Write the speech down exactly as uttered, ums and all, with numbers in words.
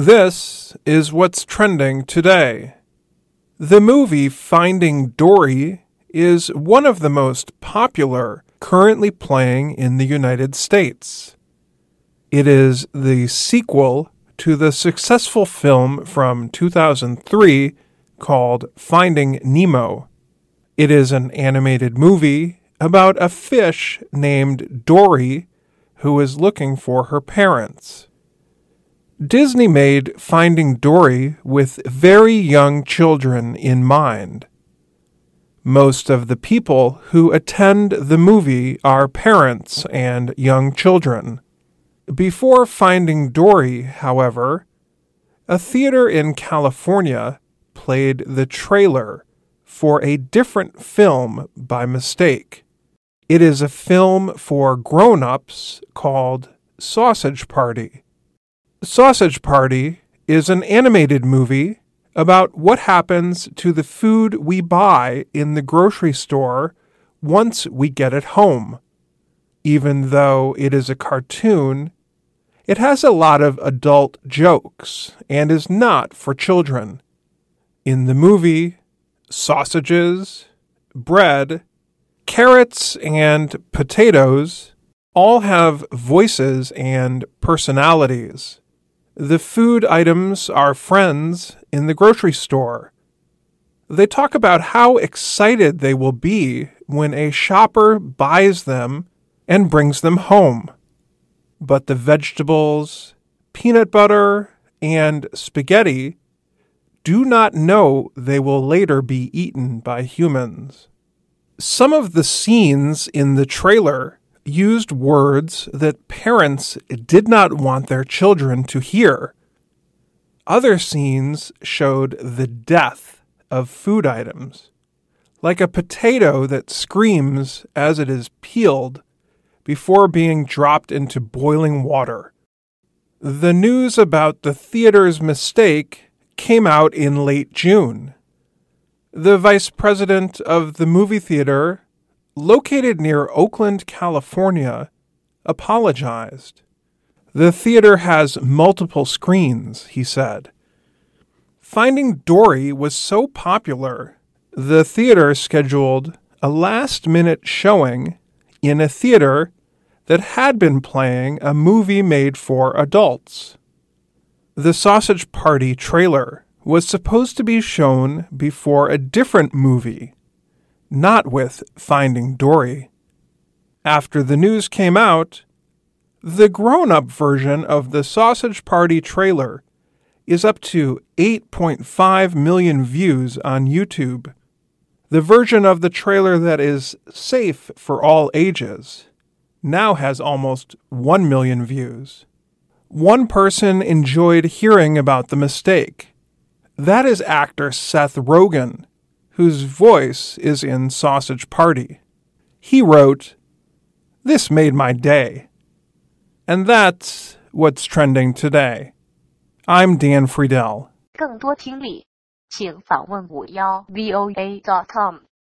This is what's trending today. The movie Finding Dory is one of the most popular currently playing in the United States. It is the sequel to the successful film from two thousand three called Finding Nemo. It is an animated movie about a fish named Dory who is looking for her parents. Disney made Finding Dory with very young children in mind. Most of the people who attend the movie are parents and young children. Before Finding Dory, however, a theater in California played the trailer for a different film by mistake. It is a film for grown-ups called Sausage Party. Sausage Party is an animated movie about what happens to the food we buy in the grocery store once we get it home. Even though it is a cartoon, it has a lot of adult jokes and is not for children. In the movie, sausages, bread, carrots, and potatoes all have voices and personalities. The food items are friends in the grocery store. They talk about how excited they will be when a shopper buys them and brings them home. But the vegetables, peanut butter, and spaghetti do not know they will later be eaten by humans. Some of the scenes in the trailer used words that parents did not want their children to hear. Other scenes showed the death of food items, like a potato that screams as it is peeled before being dropped into boiling water. The news about the theater's mistake came out in late June. The vice president of the movie theater, located near Oakland, California, apologized. The theater has multiple screens, he said. Finding Dory was so popular, the theater scheduled a last-minute showing in a theater that had been playing a movie made for adults. The Sausage Party trailer was supposed to be shown before a different movie, not with Finding Dory. After the news came out, the grown-up version of the Sausage Party trailer is up to eight point five million views on YouTube. The version of the trailer that is safe for all ages now has almost one million views. One person enjoyed hearing about the mistake. That is actor Seth Rogen, whose voice is in Sausage Party. He wrote, "This made my day." And that's what's trending today. I'm Dan Friedel. 更多听力，请访问五幺 V O A dot com。